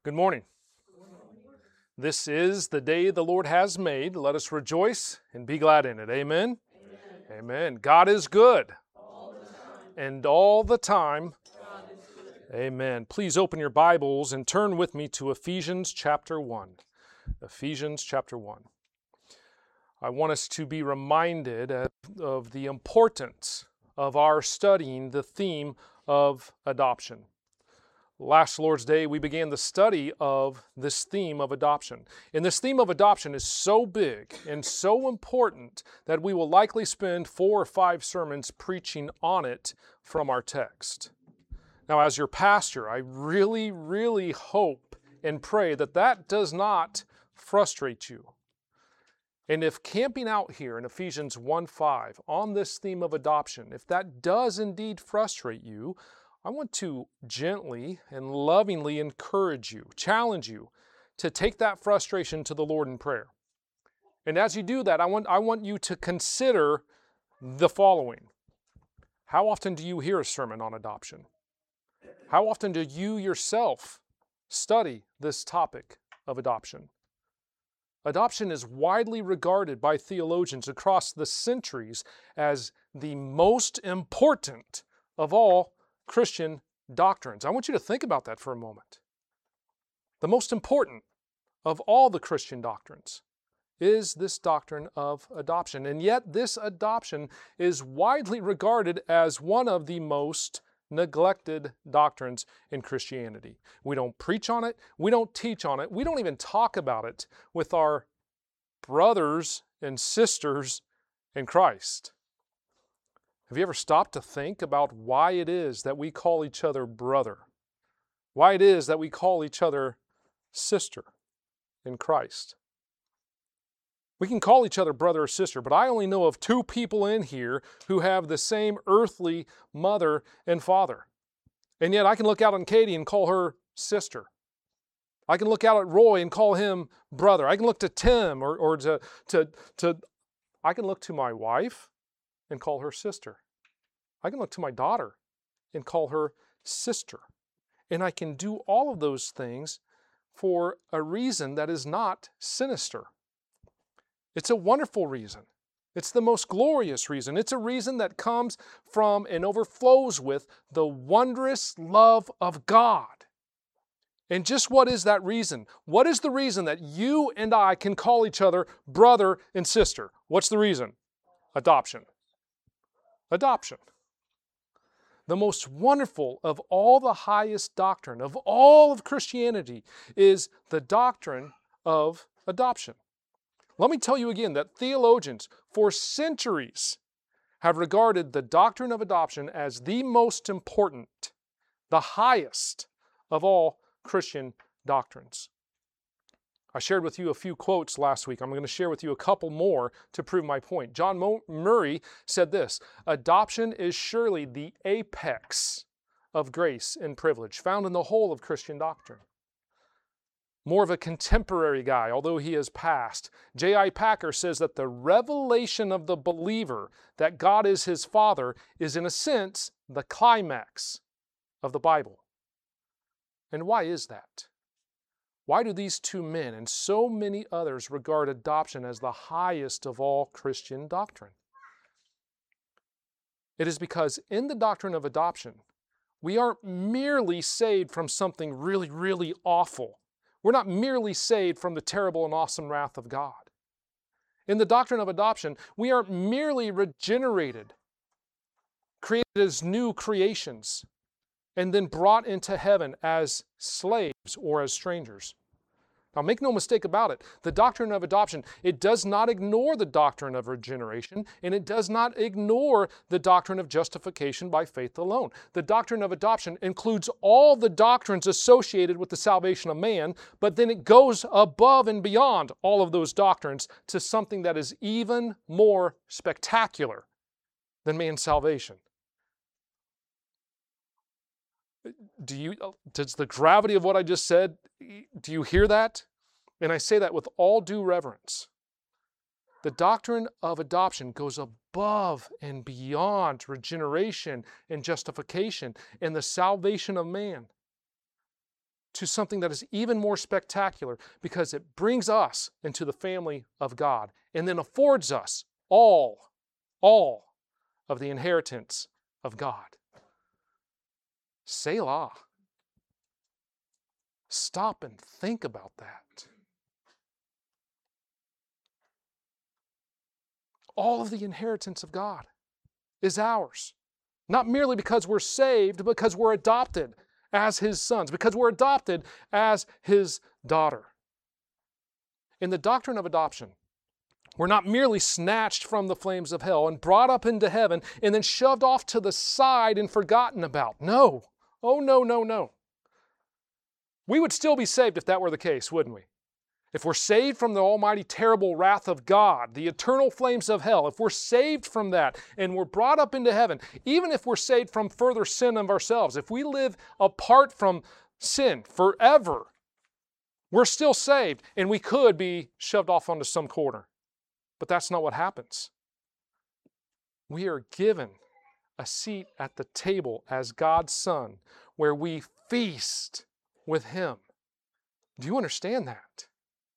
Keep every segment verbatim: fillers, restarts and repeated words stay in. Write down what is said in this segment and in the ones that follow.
Good morning. This is the day the Lord has made. Let us rejoice and be glad in it. Amen? Amen. Amen. God is good. All the time. And all the time. God is good. Amen. Please open your Bibles and turn with me to Ephesians chapter one. Ephesians chapter one. I want us to be reminded of the importance of our studying the theme of adoption. Last Lord's Day, we began the study of this theme of adoption. And this theme of adoption is so big and so important that we will likely spend four or five sermons preaching on it from our text. Now, as your pastor, I really, really hope and pray that that does not frustrate you. And if camping out here in Ephesians one five on this theme of adoption, if that does indeed frustrate you, I want to gently and lovingly encourage you, challenge you to take that frustration to the Lord in prayer. And as you do that, I want, I want you to consider the following. How often do you hear a sermon on adoption? How often do you yourself study this topic of adoption? Adoption is widely regarded by theologians across the centuries as the most important of all Christian doctrines. I want you to think about that for a moment. The most important of all the Christian doctrines is this doctrine of adoption. And yet this adoption is widely regarded as one of the most neglected doctrines in Christianity. We don't preach on it. We don't teach on it. We don't even talk about it with our brothers and sisters in Christ. Have you ever stopped to think about why it is that we call each other brother? Why it is that we call each other sister in Christ? We can call each other brother or sister, but I only know of two people in here who have the same earthly mother and father. And yet I can look out on Katie and call her sister. I can look out at Roy and call him brother. I can look to Tim or, or to, to, to, I can look to my wife and call her sister. I can look to my daughter and call her sister. And I can do all of those things for a reason that is not sinister. It's a wonderful reason. It's the most glorious reason. It's a reason that comes from and overflows with the wondrous love of God. And just what is that reason? What is the reason that you and I can call each other brother and sister? What's the reason? Adoption. Adoption. The most wonderful of all the highest doctrine of all of Christianity is the doctrine of adoption. Let me tell you again that theologians for centuries have regarded the doctrine of adoption as the most important, the highest of all Christian doctrines. I shared with you a few quotes last week. I'm going to share with you a couple more to prove my point. John Mo- Murray said this: adoption is surely the apex of grace and privilege found in the whole of Christian doctrine. More of a contemporary guy, although he has passed, J I Packer says that the revelation of the believer that God is his Father is in a sense the climax of the Bible. And why is that? Why do these two men and so many others regard adoption as the highest of all Christian doctrine? It is because in the doctrine of adoption, we aren't merely saved from something really, really awful. We're not merely saved from the terrible and awesome wrath of God. In the doctrine of adoption, we aren't merely regenerated, created as new creations, and then brought into heaven as slaves or as strangers. Now, make no mistake about it. The doctrine of adoption, it does not ignore the doctrine of regeneration, and it does not ignore the doctrine of justification by faith alone. The doctrine of adoption includes all the doctrines associated with the salvation of man, but then it goes above and beyond all of those doctrines to something that is even more spectacular than man's salvation. Do you, does the gravity of what I just said, do you hear that? And I say that with all due reverence. The doctrine of adoption goes above and beyond regeneration and justification and the salvation of man to something that is even more spectacular, because it brings us into the family of God and then affords us all, all of the inheritance of God. Selah. Stop and think about that. All of the inheritance of God is ours. Not merely because we're saved, but because we're adopted as His sons, because we're adopted as His daughter. In the doctrine of adoption, we're not merely snatched from the flames of hell and brought up into heaven and then shoved off to the side and forgotten about. No. Oh, no, no, no. We would still be saved if that were the case, wouldn't we? If we're saved from the almighty terrible wrath of God, the eternal flames of hell, if we're saved from that and we're brought up into heaven, even if we're saved from further sin of ourselves, if we live apart from sin forever, we're still saved and we could be shoved off onto some corner. But that's not what happens. We are given a seat at the table as God's Son, where we feast with Him. Do you understand that?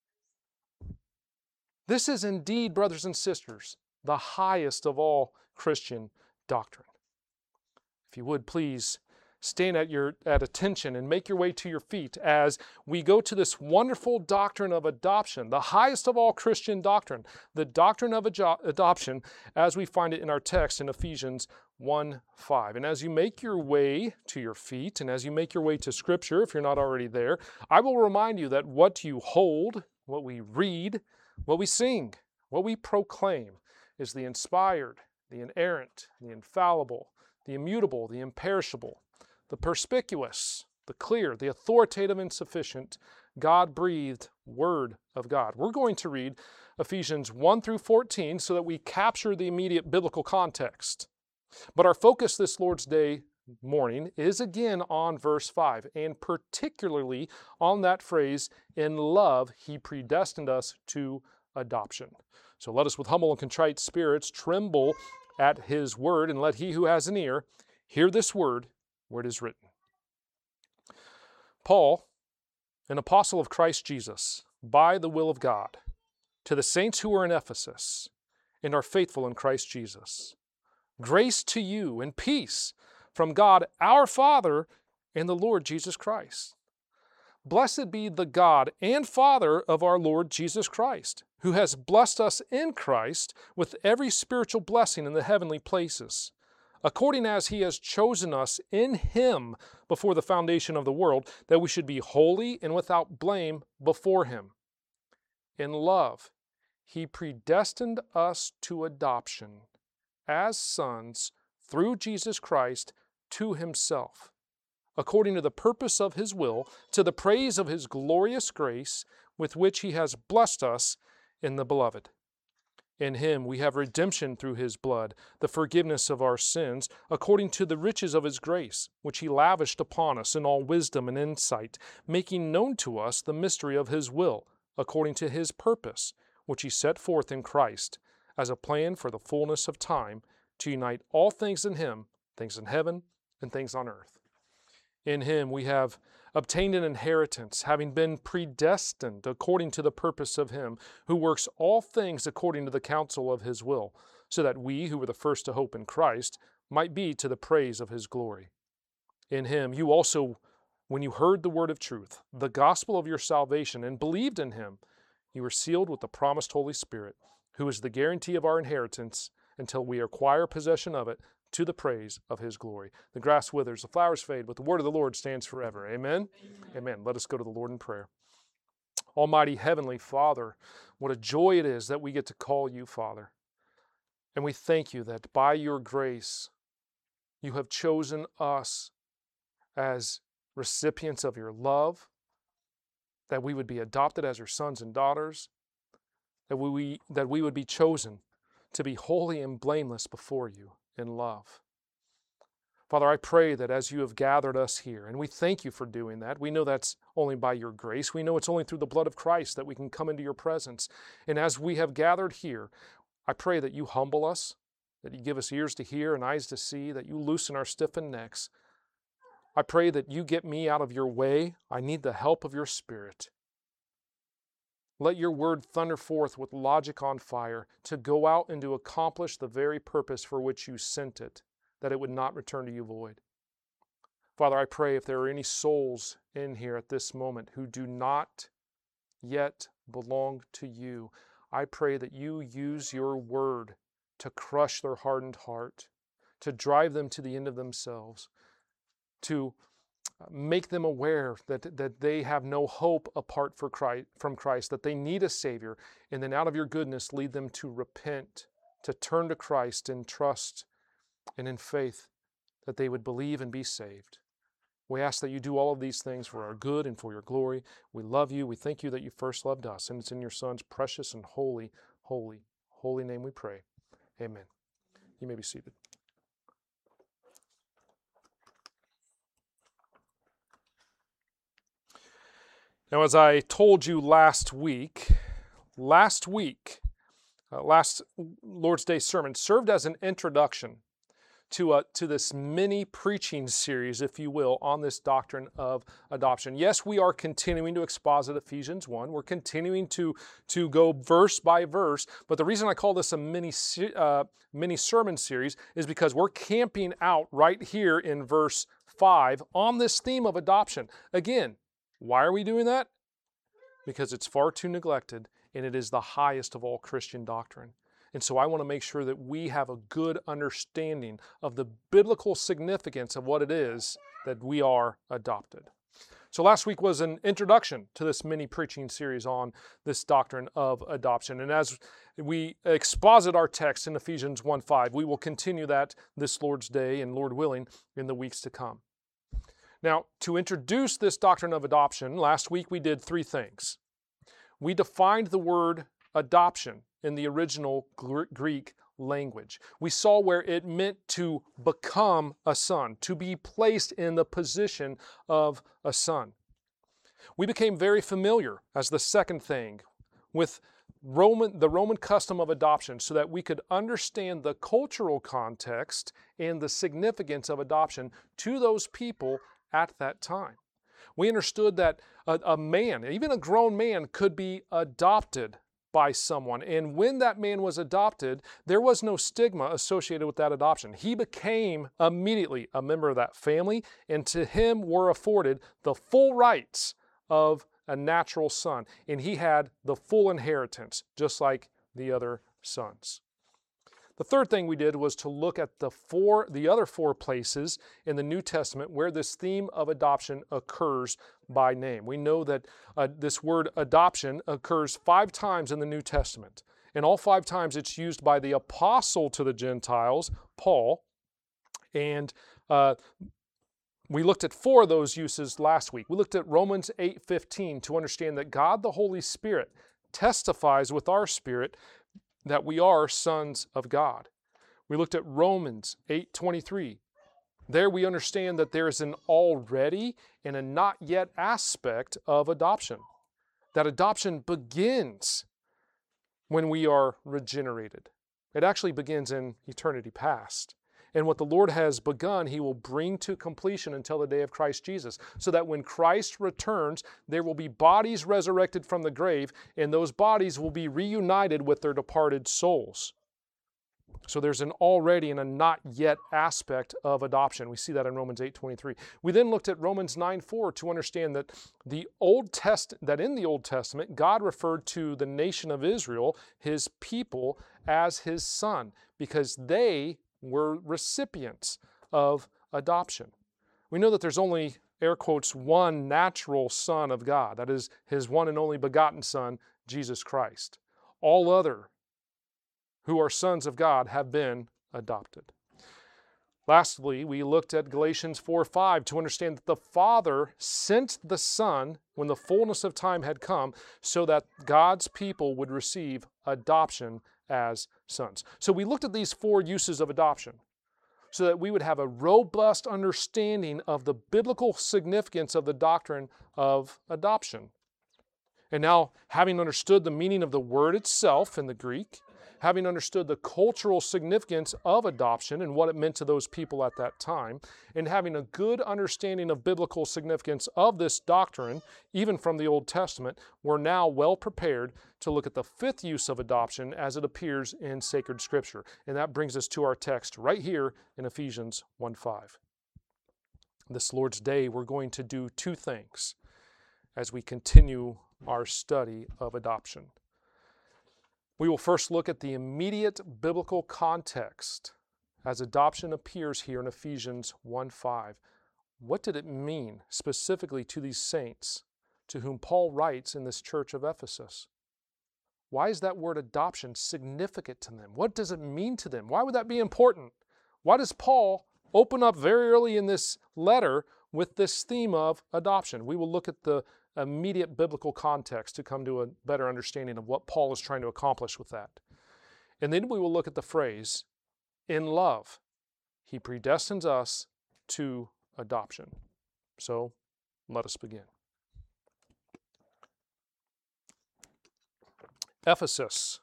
This is indeed, brothers and sisters, the highest of all Christian doctrine. If you would please stand at your at attention and make your way to your feet as we go to this wonderful doctrine of adoption, the highest of all Christian doctrine, the doctrine of ado- adoption as we find it in our text in Ephesians one five. And as you make your way to your feet and as you make your way to Scripture, if you're not already there, I will remind you that what you hold, what we read, what we sing, what we proclaim is the inspired, the inerrant, the infallible, the immutable, the imperishable, the perspicuous, the clear, the authoritative and sufficient, God-breathed Word of God. We're going to read Ephesians one through fourteen so that we capture the immediate biblical context. But our focus this Lord's Day morning is again on verse five, and particularly on that phrase, in love he predestined us to adoption. So let us with humble and contrite spirits tremble at His word, and let he who has an ear hear this word where it is written. Paul, an apostle of Christ Jesus, by the will of God, to the saints who are in Ephesus and are faithful in Christ Jesus, grace to you and peace from God our Father and the Lord Jesus Christ. Blessed be the God and Father of our Lord Jesus Christ, who has blessed us in Christ with every spiritual blessing in the heavenly places, according as He has chosen us in Him before the foundation of the world, that we should be holy and without blame before Him. In love, He predestined us to adoption as sons through Jesus Christ to Himself, according to the purpose of His will, to the praise of His glorious grace, with which He has blessed us in the Beloved. In Him we have redemption through His blood, the forgiveness of our sins, according to the riches of His grace, which He lavished upon us in all wisdom and insight, making known to us the mystery of His will, according to His purpose, which He set forth in Christ, as a plan for the fullness of time, to unite all things in Him, things in heaven and things on earth. In Him we have obtained an inheritance, having been predestined according to the purpose of Him, who works all things according to the counsel of His will, so that we, who were the first to hope in Christ, might be to the praise of His glory. In Him you also, when you heard the word of truth, the gospel of your salvation, and believed in Him, you were sealed with the promised Holy Spirit, who is the guarantee of our inheritance until we acquire possession of it, to the praise of His glory. The grass withers, the flowers fade, but the word of the Lord stands forever. Amen? Amen. Amen. Let us go to the Lord in prayer. Almighty Heavenly Father, what a joy it is that we get to call You Father. And we thank You that by Your grace, You have chosen us as recipients of Your love, that we would be adopted as Your sons and daughters, that we, that we would be chosen to be holy and blameless before You in love. Father, I pray that as You have gathered us here, and we thank You for doing that. We know that's only by Your grace. We know it's only through the blood of Christ that we can come into Your presence. And as we have gathered here, I pray that You humble us, that You give us ears to hear and eyes to see, that You loosen our stiffened necks, I pray that you get me out of your way. I need the help of your Spirit. Let your word thunder forth with logic on fire to go out and to accomplish the very purpose for which you sent it, that it would not return to you void. Father, I pray if there are any souls in here at this moment who do not yet belong to you, I pray that you use your word to crush their hardened heart, to drive them to the end of themselves, to make them aware that, that they have no hope apart for Christ, from Christ, that they need a Savior, and then out of your goodness lead them to repent, to turn to Christ in trust and in faith, that they would believe and be saved. We ask that you do all of these things for our good and for your glory. We love you. We thank you that you first loved us, and it's in your Son's precious and holy, holy, holy name we pray. Amen. You may be seated. Now, as I told you last week, last week, uh, last Lord's Day sermon served as an introduction to, uh, to this mini preaching series, if you will, on this doctrine of adoption. Yes, we are continuing to exposit Ephesians one. We're continuing to, to go verse by verse, but the reason I call this a mini, uh, mini sermon series is because we're camping out right here in verse five on this theme of adoption. Again, why are we doing that? Because it's far too neglected, and it is the highest of all Christian doctrine. And so I want to make sure that we have a good understanding of the biblical significance of what it is that we are adopted. So last week was an introduction to this mini preaching series on this doctrine of adoption. And as we exposit our text in Ephesians one five, we will continue that this Lord's Day and Lord willing in the weeks to come. Now, to introduce this doctrine of adoption, last week we did three things. We defined the word adoption in the original Greek language. We saw where it meant to become a son, to be placed in the position of a son. We became very familiar, as the second thing, with Roman, the Roman custom of adoption so that we could understand the cultural context and the significance of adoption to those people at that time. We understood that a, a man, even a grown man, could be adopted by someone. And when that man was adopted, there was no stigma associated with that adoption. He became immediately a member of that family, and to him were afforded the full rights of a natural son. And he had the full inheritance, just like the other sons. The third thing we did was to look at the four, the other four places in the New Testament where this theme of adoption occurs by name. We know that uh, this word adoption occurs five times in the New Testament. And all five times it's used by the apostle to the Gentiles, Paul. And uh, we looked at four of those uses last week. We looked at Romans eight fifteen to understand that God the Holy Spirit testifies with our spirit that we are sons of God. We looked at Romans eight twenty-three. There we understand that there is an already and a not yet aspect of adoption. That adoption begins when we are regenerated. It actually begins in eternity past. And what the Lord has begun, He will bring to completion until the day of Christ Jesus, so that when Christ returns, there will be bodies resurrected from the grave, and those bodies will be reunited with their departed souls. So there's an already and a not yet aspect of adoption. We see that in Romans eight twenty-three. We then looked at Romans nine four to understand that the Old Test that in the Old Testament, God referred to the nation of Israel, His people, as His son, because they were recipients of adoption. We know that there's only, air quotes, one natural Son of God. That is His one and only begotten Son, Jesus Christ. All other who are sons of God have been adopted. Lastly, we looked at Galatians four five to understand that the Father sent the Son when the fullness of time had come so that God's people would receive adoption as sons. So we looked at these four uses of adoption so that we would have a robust understanding of the biblical significance of the doctrine of adoption. And now, having understood the meaning of the word itself in the Greek, having understood the cultural significance of adoption and what it meant to those people at that time, and having a good understanding of biblical significance of this doctrine, even from the Old Testament, we're now well prepared to look at the fifth use of adoption as it appears in sacred Scripture. And that brings us to our text right here in Ephesians one five. This Lord's Day, we're going to do two things as we continue our study of adoption. We will first look at the immediate biblical context as adoption appears here in Ephesians one five. What did it mean specifically to these saints to whom Paul writes in this church of Ephesus? Why is that word adoption significant to them? What does it mean to them? Why would that be important? Why does Paul open up very early in this letter with this theme of adoption? We will look at the immediate biblical context to come to a better understanding of what Paul is trying to accomplish with that. And then we will look at the phrase, in love, he predestines us to adoption. So let us begin. Ephesus,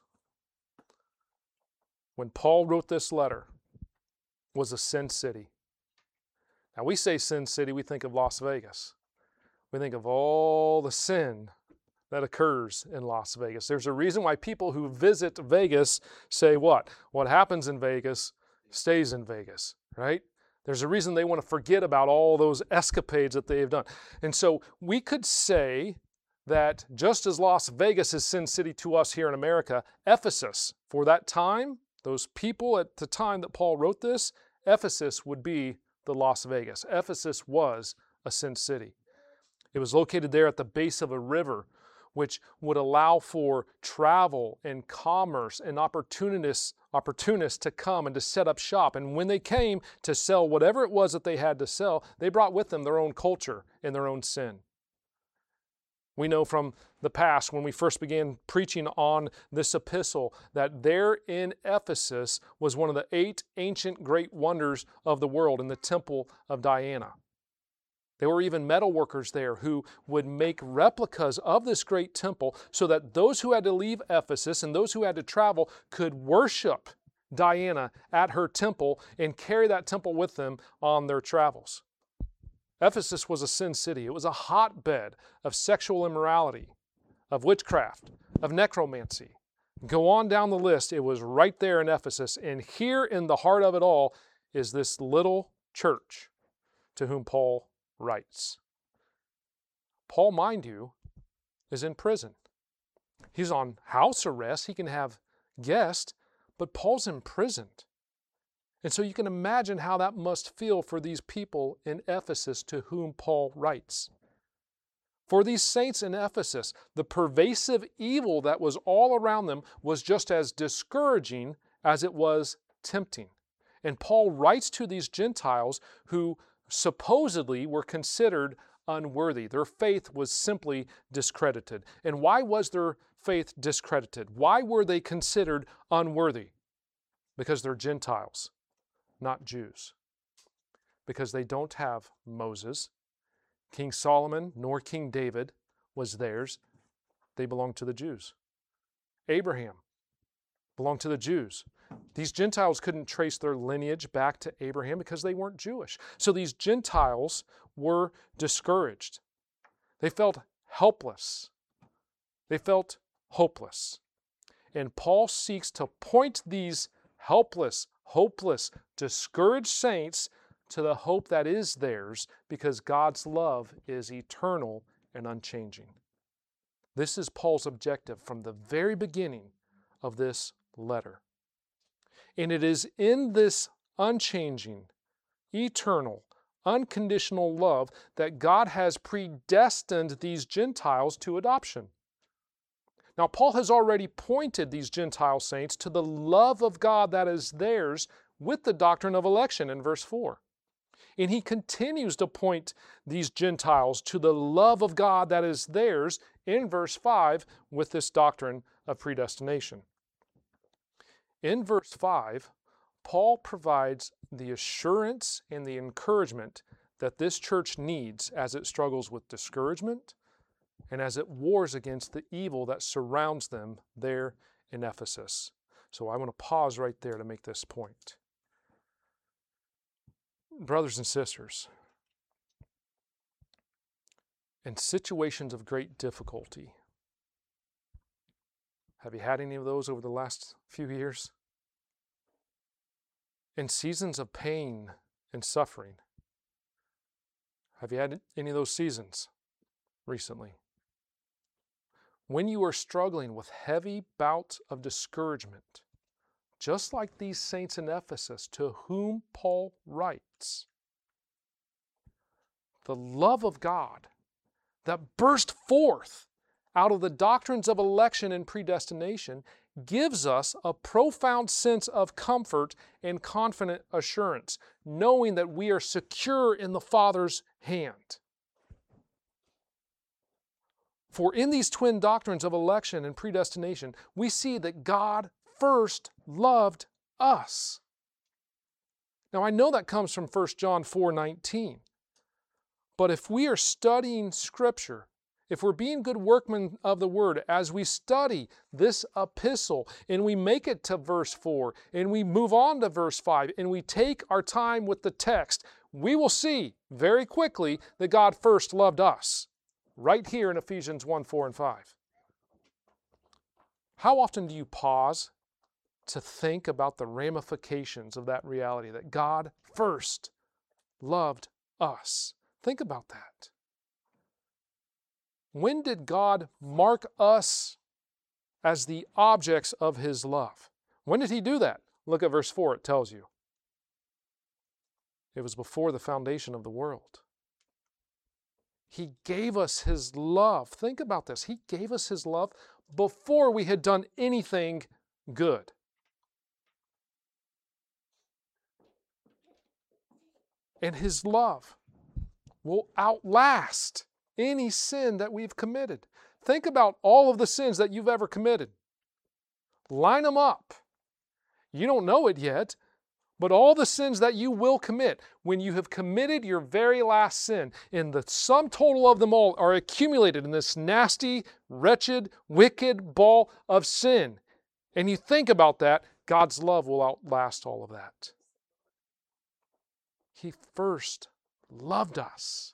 when Paul wrote this letter, was a sin city. Now we say sin city, we think of Las Vegas. We think of all the sin that occurs in Las Vegas. There's a reason why people who visit Vegas say what? What happens in Vegas stays in Vegas, right? There's a reason they want to forget about all those escapades that they have done. And so we could say that just as Las Vegas is sin city to us here in America, Ephesus, for that time, those people at the time that Paul wrote this, Ephesus would be the Las Vegas. Ephesus was a sin city. It was located there at the base of a river, which would allow for travel and commerce and opportunists, opportunists to come and to set up shop. And when they came to sell whatever it was that they had to sell, they brought with them their own culture and their own sin. We know from the past, when we first began preaching on this epistle, that there in Ephesus was one of the eight ancient great wonders of the world in the temple of Diana. There were even metal workers there who would make replicas of this great temple so that those who had to leave Ephesus and those who had to travel could worship Diana at her temple and carry that temple with them on their travels. Ephesus was a sin city. It was a hotbed of sexual immorality, of witchcraft, of necromancy. Go on down the list. It was right there in Ephesus. And here in the heart of it all is this little church to whom Paul writes. Paul, mind you, is in prison. He's on house arrest. He can have guests, but Paul's imprisoned. And so you can imagine how that must feel for these people in Ephesus to whom Paul writes. For these saints in Ephesus, the pervasive evil that was all around them was just as discouraging as it was tempting. And Paul writes to these Gentiles who supposedly were considered unworthy. Their faith was simply discredited. And why was their faith discredited? Why were they considered unworthy? Because they're Gentiles, not Jews. Because they don't have Moses. King Solomon nor King David was theirs. They belonged to the Jews. Abraham belonged to the Jews. These Gentiles couldn't trace their lineage back to Abraham because they weren't Jewish. So these Gentiles were discouraged. They felt helpless. They felt hopeless. And Paul seeks to point these helpless, hopeless, discouraged saints to the hope that is theirs because God's love is eternal and unchanging. This is Paul's objective from the very beginning of this letter. And it is in this unchanging, eternal, unconditional love that God has predestined these Gentiles to adoption. Now, Paul has already pointed these Gentile saints to the love of God that is theirs with the doctrine of election in verse four. And he continues to point these Gentiles to the love of God that is theirs in verse five with this doctrine of predestination. In verse five, Paul provides the assurance and the encouragement that this church needs as it struggles with discouragement and as it wars against the evil that surrounds them there in Ephesus. So I want to pause right there to make this point. Brothers and sisters, in situations of great difficulty, have you had any of those over the last few years? In seasons of pain and suffering, have you had any of those seasons recently? When you are struggling with heavy bouts of discouragement, just like these saints in Ephesus to whom Paul writes, the love of God that burst forth out of the doctrines of election and predestination gives us a profound sense of comfort and confident assurance, knowing that we are secure in the Father's hand. For in these twin doctrines of election and predestination, we see that God first loved us. Now, I know that comes from First John four nineteen. But if we are studying Scripture, if we're being good workmen of the Word, as we study this epistle, and we make it to verse four, and we move on to verse five, and we take our time with the text, we will see very quickly that God first loved us, right here in Ephesians one, four, and five. How often do you pause to think about the ramifications of that reality, that God first loved us? Think about that. When did God mark us as the objects of His love? When did He do that? Look at verse four, it tells you. It was before the foundation of the world. He gave us His love. Think about this. He gave us His love before we had done anything good. And His love will outlast any sin that we've committed. Think about all of the sins that you've ever committed. Line them up. You don't know it yet, but all the sins that you will commit, when you have committed your very last sin, and the sum total of them all are accumulated in this nasty, wretched, wicked ball of sin, and you think about that, God's love will outlast all of that. He first loved us.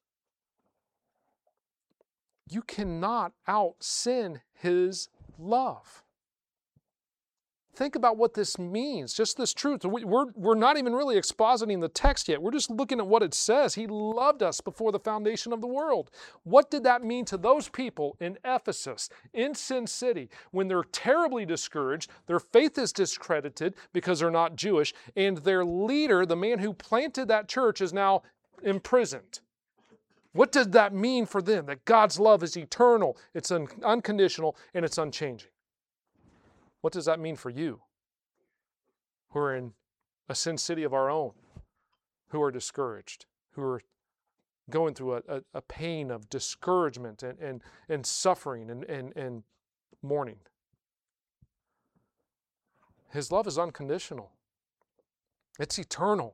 You cannot out-sin His love. Think about what this means, just this truth. We're, we're not even really expositing the text yet. We're just looking at what it says. He loved us before the foundation of the world. What did that mean to those people in Ephesus, in Sin City, when they're terribly discouraged, their faith is discredited because they're not Jewish, and their leader, the man who planted that church, is now imprisoned? What does that mean for them? That God's love is eternal, it's un- unconditional, and it's unchanging. What does that mean for you, who are in a sin city of our own, who are discouraged, who are going through a, a, a pain of discouragement and, and, and suffering and, and, and mourning? His love is unconditional. It's eternal.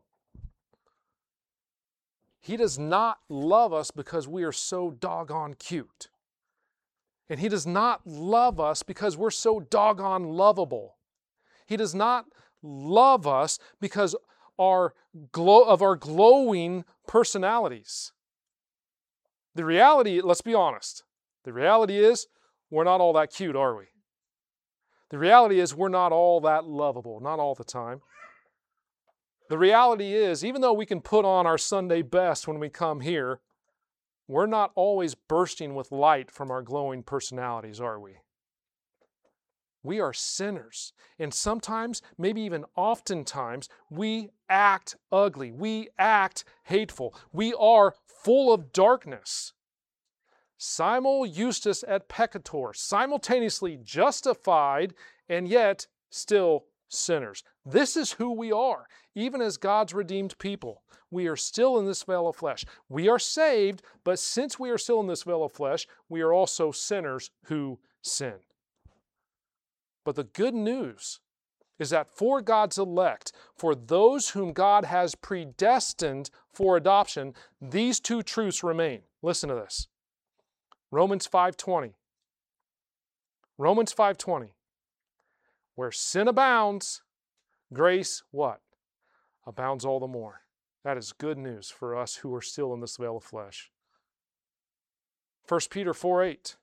He does not love us because we are so doggone cute. And He does not love us because we're so doggone lovable. He does not love us because our glow, of our glowing personalities. The reality, let's be honest, the reality is we're not all that cute, are we? The reality is we're not all that lovable, not all the time. The reality is, even though we can put on our Sunday best when we come here, we're not always bursting with light from our glowing personalities, are we? We are sinners. And sometimes, maybe even oftentimes, we act ugly. We act hateful. We are full of darkness. Simul justus et peccator, simultaneously justified and yet still sinners. This is who we are, even as God's redeemed people. We are still in this veil of flesh. We are saved, but since we are still in this veil of flesh, we are also sinners who sin. But the good news is that for God's elect, for those whom God has predestined for adoption, these two truths remain. Listen to this. Romans five twenty. Romans five twenty. Where sin abounds, grace, what? Abounds all the more. That is good news for us who are still in this veil of flesh. First Peter four eight.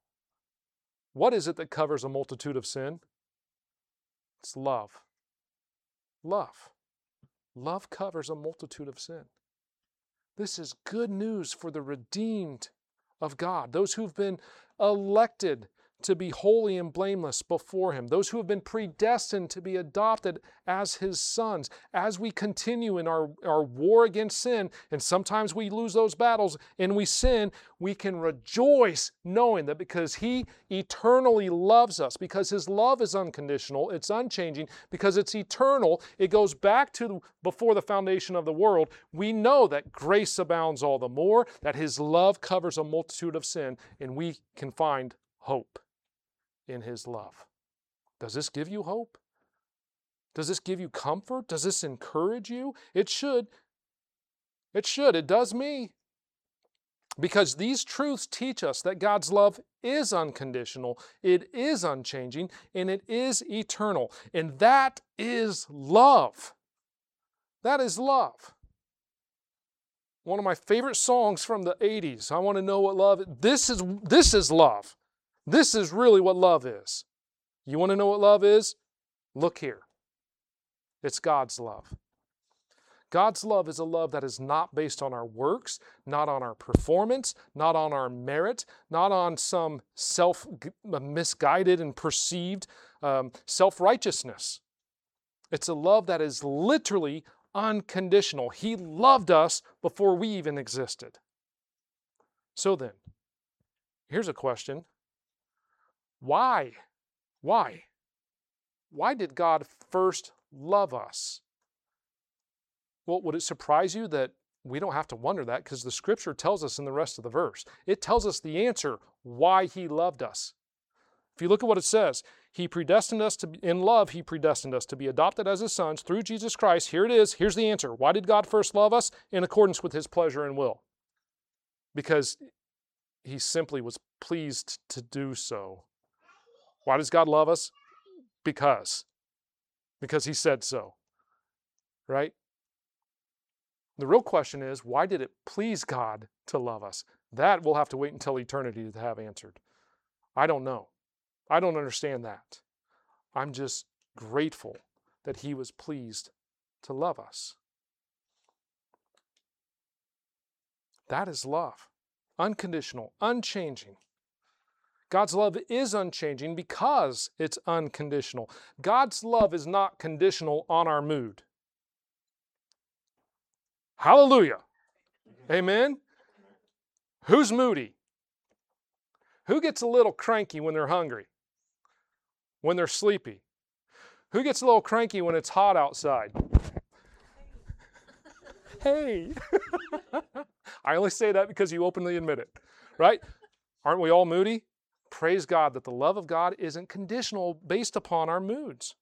What is it that covers a multitude of sin? It's love. Love. Love covers a multitude of sin. This is good news for the redeemed of God, those who've been elected to be holy and blameless before Him, those who have been predestined to be adopted as His sons. As we continue in our, our war against sin, and sometimes we lose those battles and we sin, we can rejoice knowing that because He eternally loves us, because His love is unconditional, it's unchanging, because it's eternal, it goes back to before the foundation of the world, we know that grace abounds all the more, that His love covers a multitude of sin, and we can find hope in His love. Does this give you hope? Does this give you comfort? Does this encourage you? It should. It should. It does me. Because these truths teach us that God's love is unconditional, it is unchanging, and it is eternal. And that is love. That is love. One of my favorite songs from the eighties. I want to know what love is. This is, this is love. This is really what love is. You want to know what love is? Look here. It's God's love. God's love is a love that is not based on our works, not on our performance, not on our merit, not on some self-misguided and perceived um, self-righteousness. It's a love that is literally unconditional. He loved us before we even existed. So then, here's a question. Why? Why? Why did God first love us? Well, would it surprise you that we don't have to wonder that because the Scripture tells us in the rest of the verse. It tells us the answer why He loved us. If you look at what it says, He predestined us to, in love, He predestined us to be adopted as His sons through Jesus Christ. Here it is. Here's the answer. Why did God first love us? In accordance with His pleasure and will. Because He simply was pleased to do so. Why does God love us? Because. Because He said so. Right? The real question is, why did it please God to love us? That we'll have to wait until eternity to have answered. I don't know. I don't understand that. I'm just grateful that He was pleased to love us. That is love. Unconditional, unchanging. God's love is unchanging because it's unconditional. God's love is not conditional on our mood. Hallelujah. Amen. Who's moody? Who gets a little cranky when they're hungry? When they're sleepy? Who gets a little cranky when it's hot outside? Hey. I only say that because you openly admit it, right? Aren't we all moody? Praise God that the love of God isn't conditional based upon our moods.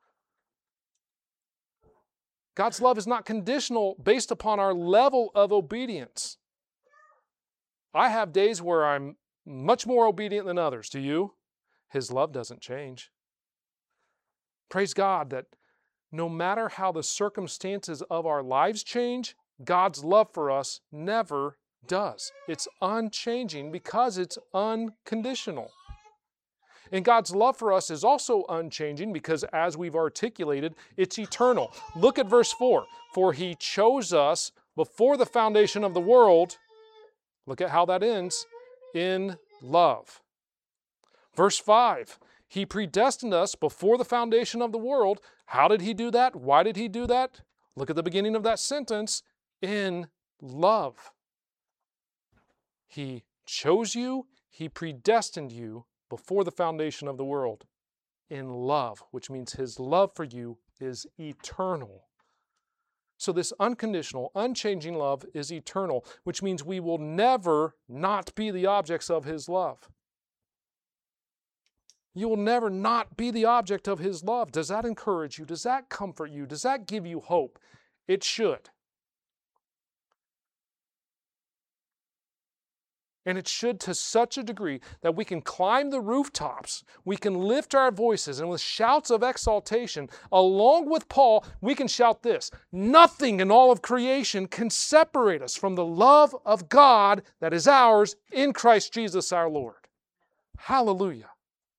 God's love is not conditional based upon our level of obedience. I have days where I'm much more obedient than others. Do you? His love doesn't change. Praise God that no matter how the circumstances of our lives change, God's love for us never does. It's unchanging because it's unconditional. And God's love for us is also unchanging because, as we've articulated, it's eternal. Look at verse four. For He chose us before the foundation of the world. Look at how that ends. In love. Verse five. He predestined us before the foundation of the world. How did He do that? Why did He do that? Look at the beginning of that sentence. In love. He chose you. He predestined you before the foundation of the world in love, which means His love for you is eternal. So this unconditional, unchanging love is eternal, which means we will never not be the objects of His love. You will never not be the object of His love. Does that encourage you? Does that comfort you? Does that give you hope? It should. And it should to such a degree that we can climb the rooftops, we can lift our voices, and with shouts of exaltation, along with Paul, we can shout this: nothing in all of creation can separate us from the love of God that is ours in Christ Jesus our Lord. Hallelujah.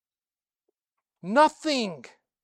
Nothing.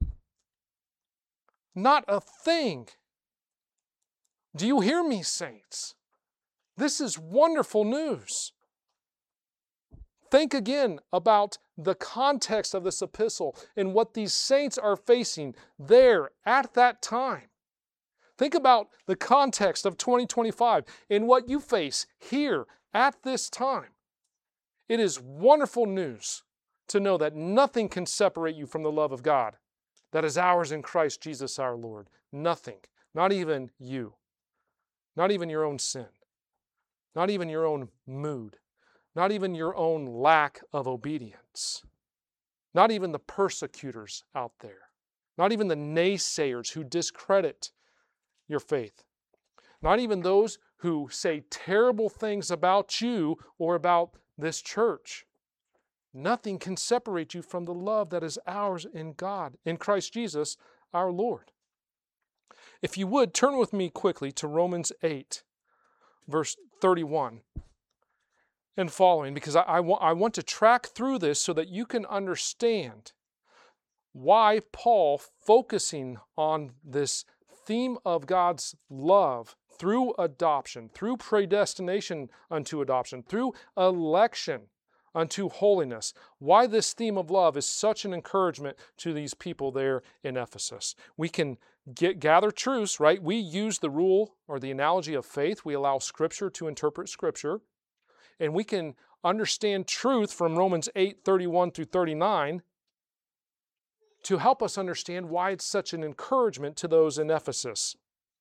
Not a thing. Do you hear me, saints? This is wonderful news. Think again about the context of this epistle and what these saints are facing there at that time. Think about the context of twenty twenty-five and what you face here at this time. It is wonderful news to know that nothing can separate you from the love of God that is ours in Christ Jesus our Lord. Nothing. Not even you. Not even your own sin. Not even your own mood. Not even your own lack of obedience. Not even the persecutors out there. Not even the naysayers who discredit your faith. Not even those who say terrible things about you or about this church. Nothing can separate you from the love that is ours in God, in Christ Jesus our Lord. If you would, turn with me quickly to Romans eight, verse thirty-one. And following, because I, I, wa- I want to track through this so that you can understand why Paul, focusing on this theme of God's love through adoption, through predestination unto adoption, through election unto holiness, why this theme of love is such an encouragement to these people there in Ephesus. We can get, gather truths, right? We use the rule or the analogy of faith. We allow Scripture to interpret Scripture. And we can understand truth from Romans eight, thirty-one through thirty-nine to help us understand why it's such an encouragement to those in Ephesus.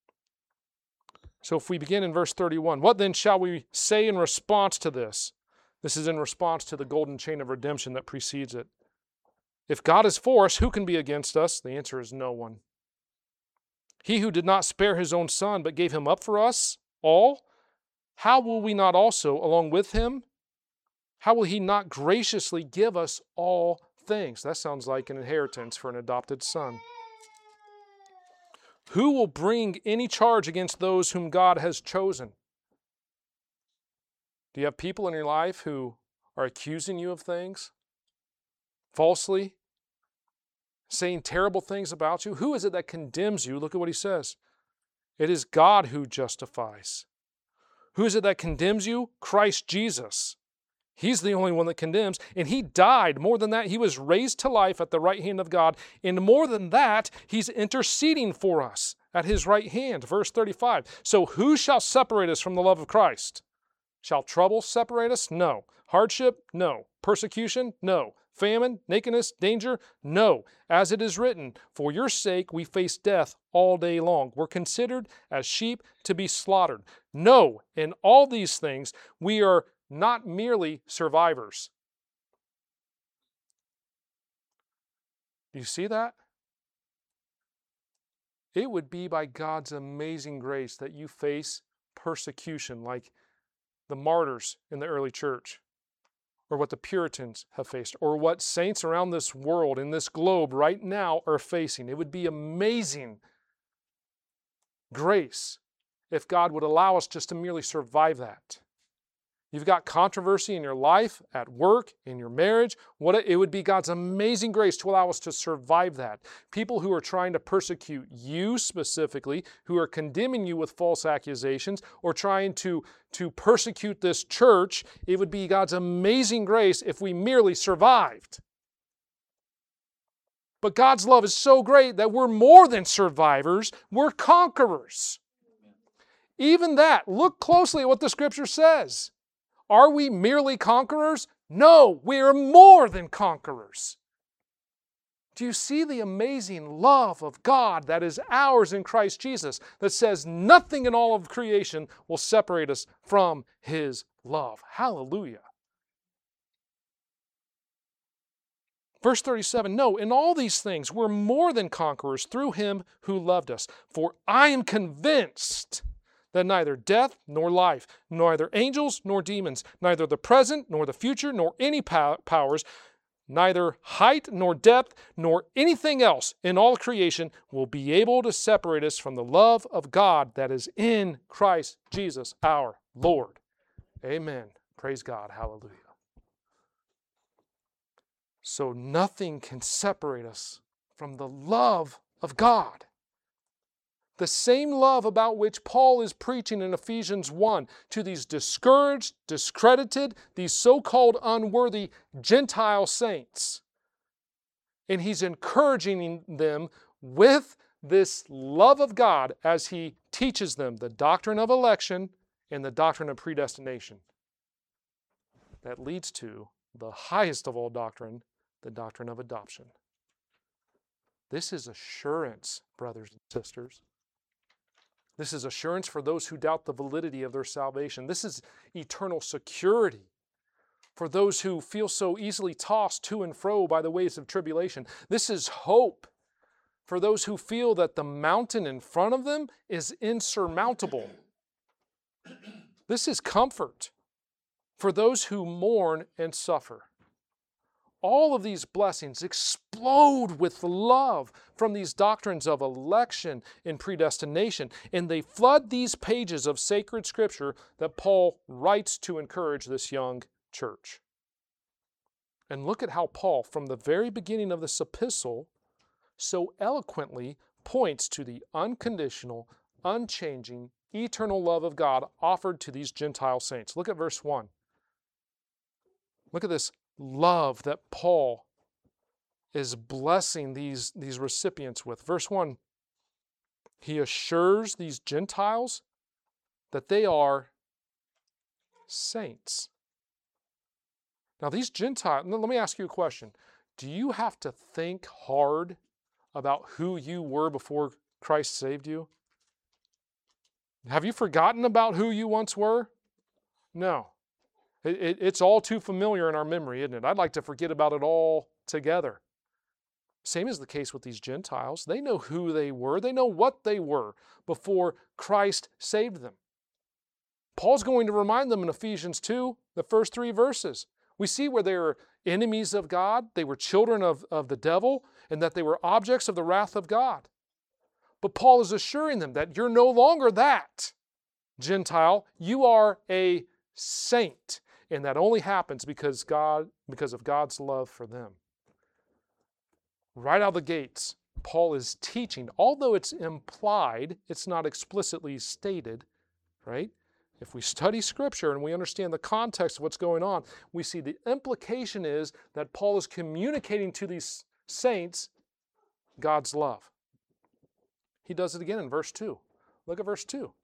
So if we begin in verse thirty-one, what then shall we say in response to this? This is in response to the golden chain of redemption that precedes it. If God is for us, who can be against us? The answer is no one. He who did not spare his own son, but gave him up for us all, how will we not also, along with him, how will he not graciously give us all things? That sounds like an inheritance for an adopted son. Who will bring any charge against those whom God has chosen? Do you have people in your life who are accusing you of things falsely, saying terrible things about you? Who is it that condemns you? Look at what he says. It is God who justifies. Who is it that condemns you? Christ Jesus. He's the only one that condemns, and he died. More than that, he was raised to life at the right hand of God, and more than that, he's interceding for us at his right hand. Verse thirty-five. So who shall separate us from the love of Christ? Shall trouble separate us? No. Hardship? No. Persecution? No. Famine, nakedness, danger? No. As it is written, for your sake we face death all day long. We're considered as sheep to be slaughtered. No, in all these things we are not merely survivors. Do you see that? It would be by God's amazing grace that you face persecution like the martyrs in the early church, or what the Puritans have faced, or what saints around this world, in this globe right now are facing. It would be amazing grace if God would allow us just to merely survive that. You've got controversy in your life, at work, in your marriage. What it would be God's amazing grace to allow us to survive that. People who are trying to persecute you specifically, who are condemning you with false accusations, or trying to, to persecute this church, it would be God's amazing grace if we merely survived. But God's love is so great that we're more than survivors, we're conquerors. Even that, look closely at what the Scripture says. Are we merely conquerors? No, we are more than conquerors. Do you see the amazing love of God that is ours in Christ Jesus, that says nothing in all of creation will separate us from His love? Hallelujah. Verse thirty-seven, no, in all these things we're more than conquerors through Him who loved us. For I am convinced that neither death nor life, neither angels nor demons, neither the present nor the future, nor any pow- powers, neither height nor depth, nor anything else in all creation will be able to separate us from the love of God that is in Christ Jesus our Lord. Amen. Praise God. Hallelujah. So nothing can separate us from the love of God. The same love about which Paul is preaching in Ephesians one to these discouraged, discredited, these so-called unworthy Gentile saints. And he's encouraging them with this love of God as he teaches them the doctrine of election and the doctrine of predestination. That leads to the highest of all doctrine, the doctrine of adoption. This is assurance, brothers and sisters. This is assurance for those who doubt the validity of their salvation. This is eternal security for those who feel so easily tossed to and fro by the waves of tribulation. This is hope for those who feel that the mountain in front of them is insurmountable. This is comfort for those who mourn and suffer. All of these blessings explode with love from these doctrines of election and predestination, and they flood these pages of sacred scripture that Paul writes to encourage this young church. And look at how Paul, from the very beginning of this epistle, so eloquently points to the unconditional, unchanging, eternal love of God offered to these Gentile saints. Look at verse one. Look at this love that Paul is blessing these, these recipients with. Verse one, he assures these Gentiles that they are saints. Now these Gentiles, let me ask you a question. Do you have to think hard about who you were before Christ saved you? Have you forgotten about who you once were? No. It, it, it's all too familiar in our memory, isn't it? I'd like to forget about it all together. Same is the case with these Gentiles. They know who they were. They know what they were before Christ saved them. Paul's going to remind them in Ephesians two, the first three verses. We see where they were enemies of God, they were children of, of the devil, and that they were objects of the wrath of God. But Paul is assuring them that you're no longer that, Gentile. You are a saint. And that only happens because God, because of God's love for them. Right out of the gates, Paul is teaching, although it's implied, it's not explicitly stated, right? If we study Scripture and we understand the context of what's going on, we see the implication is that Paul is communicating to these saints God's love. He does it again in verse two. Look at verse two.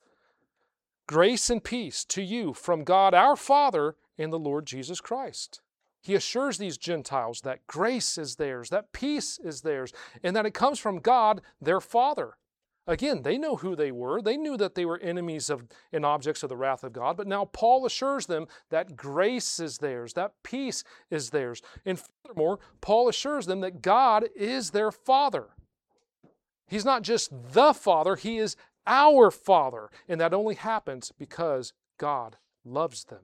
Grace and peace to you from God our Father and the Lord Jesus Christ. He assures these Gentiles that grace is theirs, that peace is theirs, and that it comes from God, their Father. Again, they know who they were. They knew that they were enemies of and objects of the wrath of God, but now Paul assures them that grace is theirs, that peace is theirs. And furthermore, Paul assures them that God is their Father. He's not just the Father, He is our Father, and that only happens because God loves them.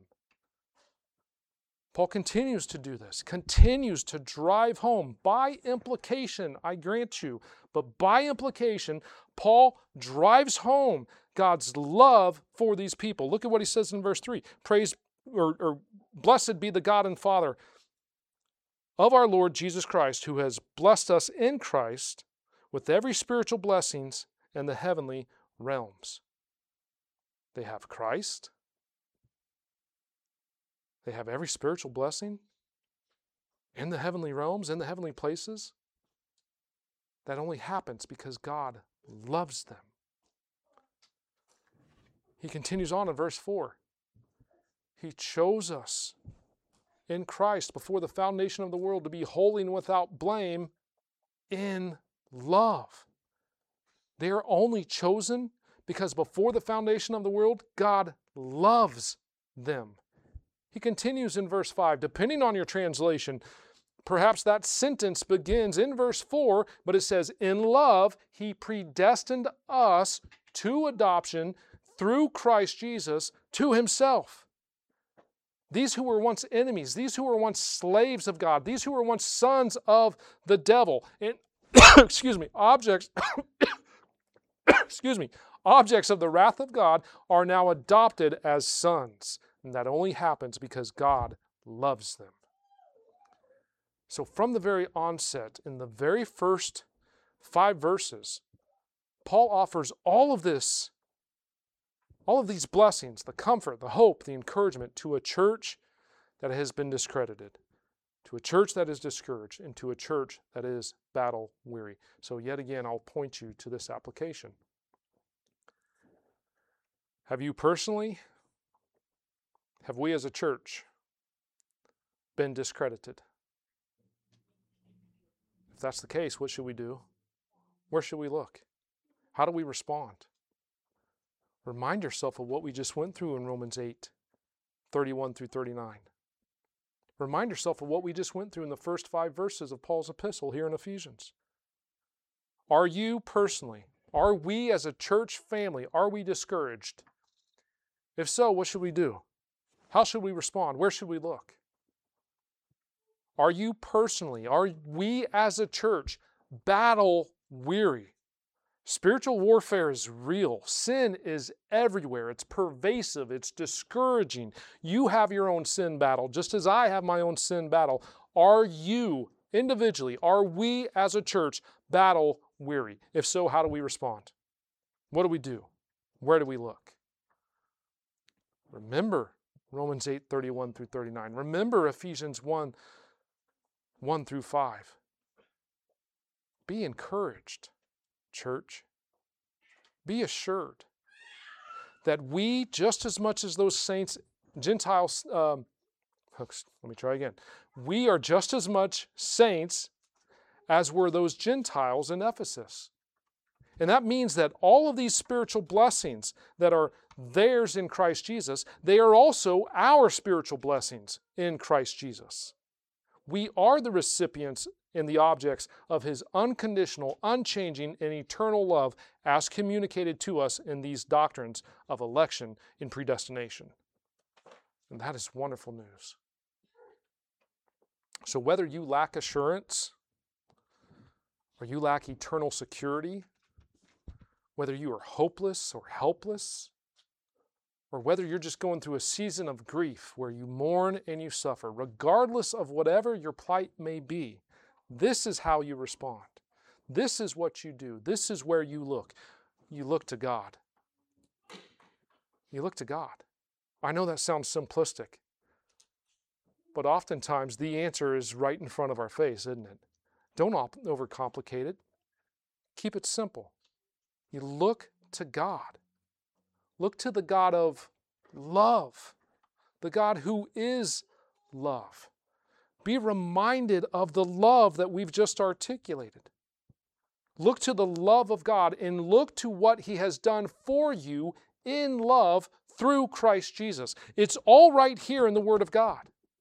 Paul continues to do this, continues to drive home, by implication, I grant you, but by implication, Paul drives home God's love for these people. Look at what he says in verse three. Praise, or, or blessed be the God and Father of our Lord Jesus Christ, who has blessed us in Christ with every spiritual blessings in the heavenly realms. They have Christ. They have every spiritual blessing in the heavenly realms, in the heavenly places. That only happens because God loves them. He continues on in verse four. He chose us in Christ before the foundation of the world to be holy and without blame in love. They are only chosen because before the foundation of the world, God loves them. He continues in verse five, depending on your translation, perhaps that sentence begins in verse four, but it says, in love, He predestined us to adoption through Christ Jesus to himself. These who were once enemies, these who were once slaves of God, these who were once sons of the devil, and excuse me, objects, excuse me, objects of the wrath of God are now adopted as sons. And that only happens because God loves them. So from the very onset, in the very first five verses, Paul offers all of this, all of these blessings, the comfort, the hope, the encouragement to a church that has been discredited, to a church that is discouraged, and to a church that is battle weary. So yet again, I'll point you to this application. Have you personally, have we as a church been discredited? If that's the case, what should we do? Where should we look? How do we respond? Remind yourself of what we just went through in Romans eight, thirty-one through thirty-nine. Remind yourself of what we just went through in the first five verses of Paul's epistle here in Ephesians. Are you personally, are we as a church family, are we discouraged? If so, what should we do? How should we respond? Where should we look? Are you personally, are we as a church battle weary? Spiritual warfare is real. Sin is everywhere. It's pervasive. It's discouraging. You have your own sin battle, just as I have my own sin battle. Are you, individually, are we as a church battle weary? If so, how do we respond? What do we do? Where do we look? Remember Romans eight, thirty-one through thirty-nine. Remember Ephesians one, one through five. Be encouraged, church. Be assured that we, just as much as those saints, Gentiles, um, let me try again. We are just as much saints as were those Gentiles in Ephesus. And that means that all of these spiritual blessings that are theirs in Christ Jesus, they are also our spiritual blessings in Christ Jesus. We are the recipients and the objects of His unconditional, unchanging, and eternal love as communicated to us in these doctrines of election and predestination. And that is wonderful news. So whether you lack assurance, or you lack eternal security, whether you are hopeless or helpless, or whether you're just going through a season of grief where you mourn and you suffer, regardless of whatever your plight may be, this is how you respond. This is what you do. This is where you look. You look to God. You look to God. I know that sounds simplistic, but oftentimes the answer is right in front of our face, isn't it? Don't overcomplicate it. Keep it simple. You look to God. Look to the God of love, the God who is love. Be reminded of the love that we've just articulated. Look to the love of God and look to what He has done for you in love through Christ Jesus. It's all right here in the Word of God.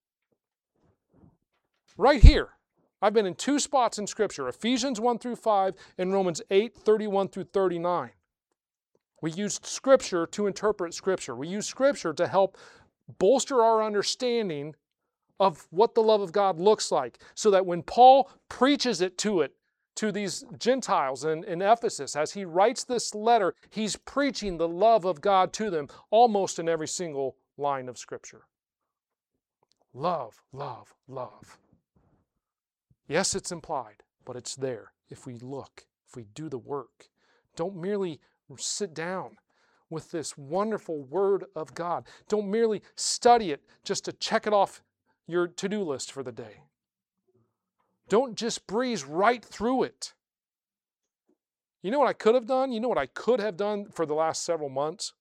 Right here. I've been in two spots in Scripture, Ephesians one through five and Romans eight, thirty-one through thirty-nine. We used Scripture to interpret Scripture. We use Scripture to help bolster our understanding of what the love of God looks like, so that when Paul preaches it to it, to these Gentiles in, in Ephesus, as he writes this letter, he's preaching the love of God to them almost in every single line of Scripture. Love, love, love. Yes, it's implied, but it's there if we look, if we do the work. Don't merely sit down with this wonderful Word of God. Don't merely study it just to check it off your to-do list for the day. Don't just breeze right through it. You know what I could have done? You know what I could have done for the last several months?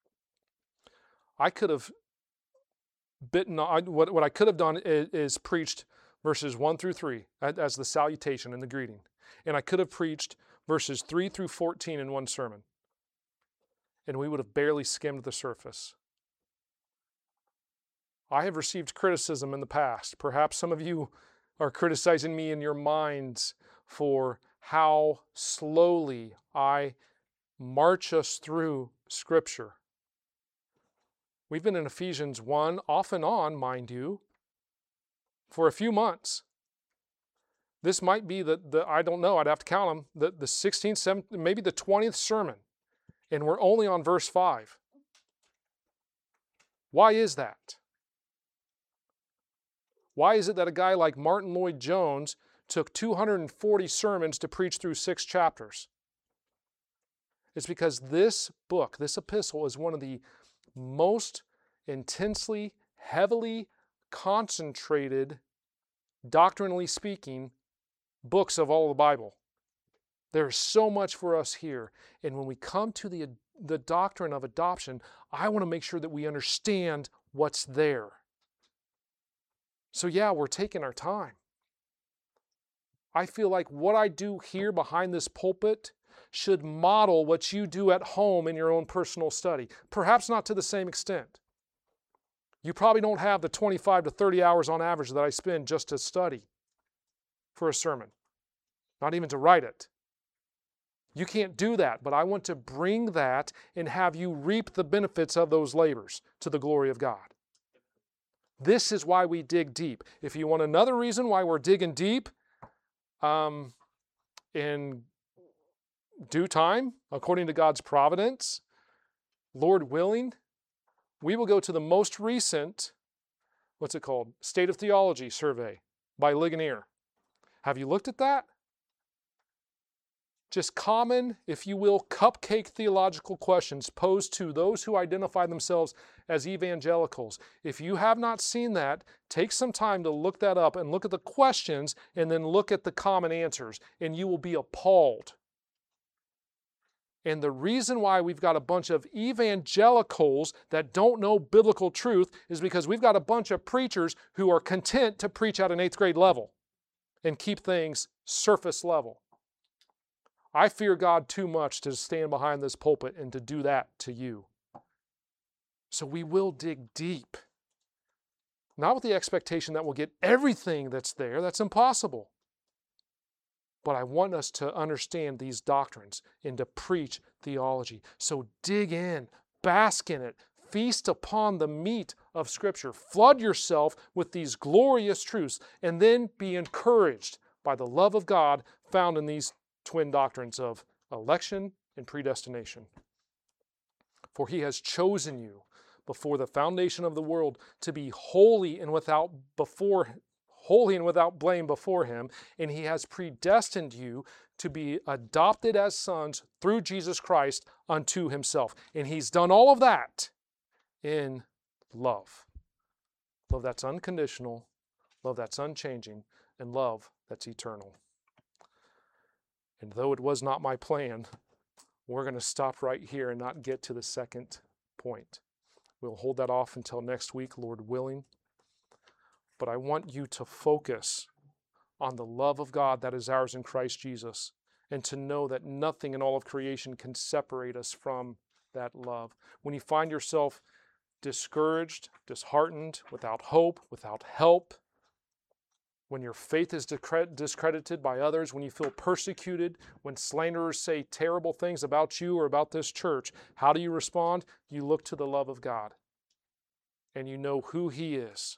I could have bitten on, what, what I could have done is, is preached verses one through three as the salutation and the greeting. And I could have preached verses three through fourteen in one sermon. And we would have barely skimmed the surface. I have received criticism in the past. Perhaps some of you are criticizing me in your minds for how slowly I march us through Scripture. We've been in Ephesians one off and on, mind you, for a few months. This might be the, the I don't know, I'd have to count them, the, the sixteenth, seventeenth, maybe the twentieth sermon, and we're only on verse five. Why is that? Why is it that a guy like Martin Lloyd-Jones took two hundred forty sermons to preach through six chapters? It's because this book, this epistle, is one of the most intensely, heavily concentrated, doctrinally speaking, books of all the Bible. There's so much for us here. And when we come to the, the doctrine of adoption, I want to make sure that we understand what's there. So yeah, we're taking our time. I feel like what I do here behind this pulpit should model what you do at home in your own personal study. Perhaps not to the same extent. You probably don't have the twenty-five to thirty hours on average that I spend just to study for a sermon, not even to write it. You can't do that, but I want to bring that and have you reap the benefits of those labors to the glory of God. This is why we dig deep. If you want another reason why we're digging deep, um, in due time, according to God's providence, Lord willing, we will go to the most recent, what's it called? State of Theology survey by Ligonier. Have you looked at that? Just common, if you will, cupcake theological questions posed to those who identify themselves as evangelicals. If you have not seen that, take some time to look that up and look at the questions and then look at the common answers, and you will be appalled. And the reason why we've got a bunch of evangelicals that don't know biblical truth is because we've got a bunch of preachers who are content to preach at an eighth grade level and keep things surface level. I fear God too much to stand behind this pulpit and to do that to you. So we will dig deep. Not with the expectation that we'll get everything that's there. That's impossible. But I want us to understand these doctrines and to preach theology. So dig in, bask in it, feast upon the meat of Scripture. Flood yourself with these glorious truths, and then be encouraged by the love of God found in these twin doctrines of election and predestination. For he has chosen you before the foundation of the world to be holy and without before holy and without blame before him, and he has predestined you to be adopted as sons through Jesus Christ unto himself. And he's done all of that in love. Love that's unconditional, love that's unchanging, and love that's eternal. And though it was not my plan, we're going to stop right here and not get to the second point. We'll hold that off until next week, Lord willing. But I want you to focus on the love of God that is ours in Christ Jesus, and to know that nothing in all of creation can separate us from that love. When you find yourself discouraged, disheartened, without hope, without help, when your faith is discredited by others, when you feel persecuted, when slanderers say terrible things about you or about this church, how do you respond? You look to the love of God, and you know who he is.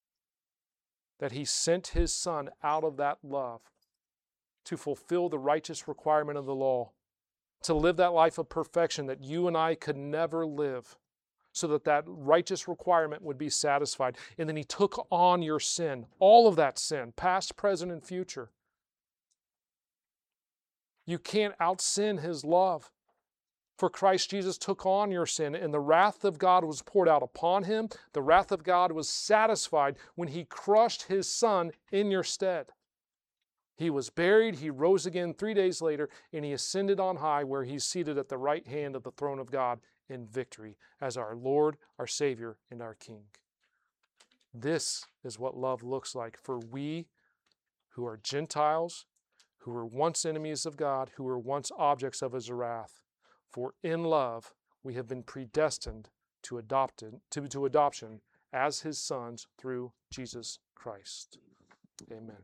That he sent his Son out of that love to fulfill the righteous requirement of the law, to live that life of perfection that you and I could never live, so that that righteous requirement would be satisfied. And then he took on your sin, all of that sin, past, present, and future. You can't out-sin his love. For Christ Jesus took on your sin, and the wrath of God was poured out upon him. The wrath of God was satisfied when he crushed his Son in your stead. He was buried, he rose again three days later, and he ascended on high, where he's seated at the right hand of the throne of God in victory as our Lord, our Savior, and our King. This is what love looks like for we who are Gentiles, who were once enemies of God, who were once objects of his wrath. For in love we have been predestined to, adopted, to, to adoption as his sons through Jesus Christ. Amen.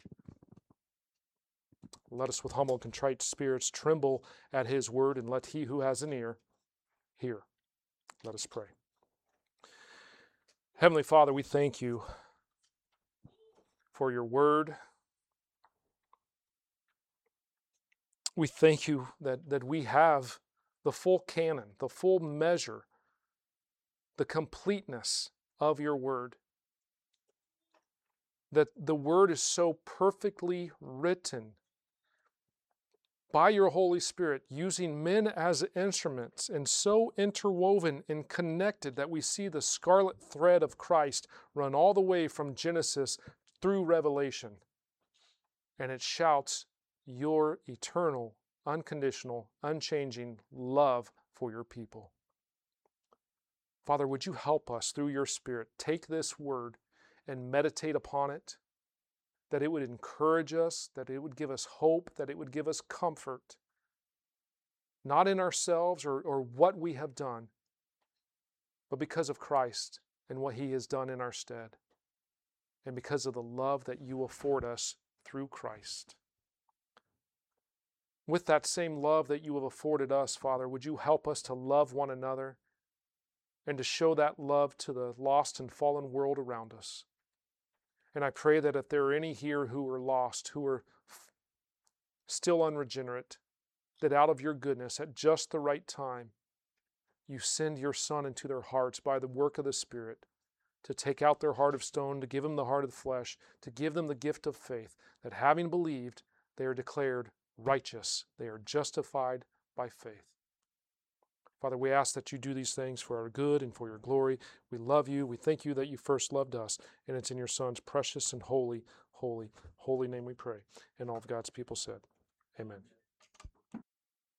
Let us with humble and contrite spirits tremble at his word, and let he who has an ear hear. Let us pray. Heavenly Father, we thank you for your word. We thank you that, that we have the full canon, the full measure, the completeness of your word. That the word is so perfectly written by your Holy Spirit, using men as instruments, and so interwoven and connected that we see the scarlet thread of Christ run all the way from Genesis through Revelation. And it shouts your eternal, unconditional, unchanging love for your people. Father, would you help us through your Spirit take this word and meditate upon it, that it would encourage us, that it would give us hope, that it would give us comfort, not in ourselves or, or what we have done, but because of Christ and what he has done in our stead, and because of the love that you afford us through Christ. With that same love that you have afforded us, Father, would you help us to love one another and to show that love to the lost and fallen world around us. And I pray that if there are any here who are lost, who are f- still unregenerate, that out of your goodness, at just the right time, you send your Son into their hearts by the work of the Spirit to take out their heart of stone, to give them the heart of flesh, to give them the gift of faith, that having believed, they are declared righteous. They are justified by faith. Father, we ask that you do these things for our good and for your glory. We love you. We thank you that you first loved us. And it's in your Son's precious and holy, holy, holy name we pray. And all of God's people said, amen.